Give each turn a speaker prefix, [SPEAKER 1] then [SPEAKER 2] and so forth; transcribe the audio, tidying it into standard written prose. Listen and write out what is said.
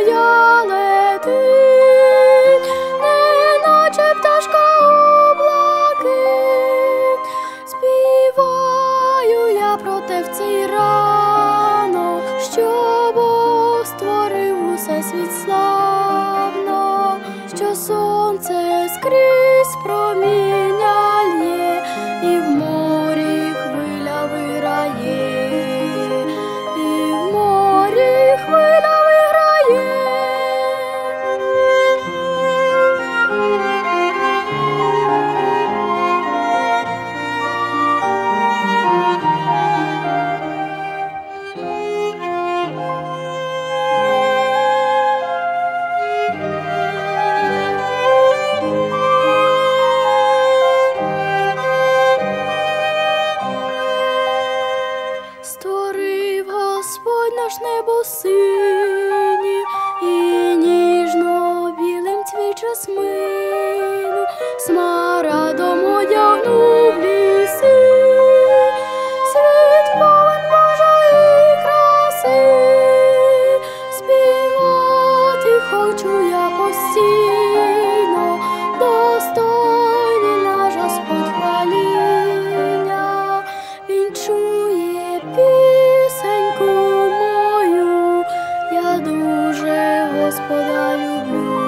[SPEAKER 1] моя летить, неначе пташка у блакить. Співаю я про те в цей ранок, що Бог створив усе світ славно, що сонце скрізь проміння лє, і в морі хвиля виграє, і в морі хвиля виграє. Створив Господь наш небо сині, і ніжно білим цвіт жасмину, смарагдом одягнув ліси. Світ повен Божої краси, співати хочу я постійно, достойний наш Господь хваління. Він чує пісеньку мою, я дуже Господа люблю.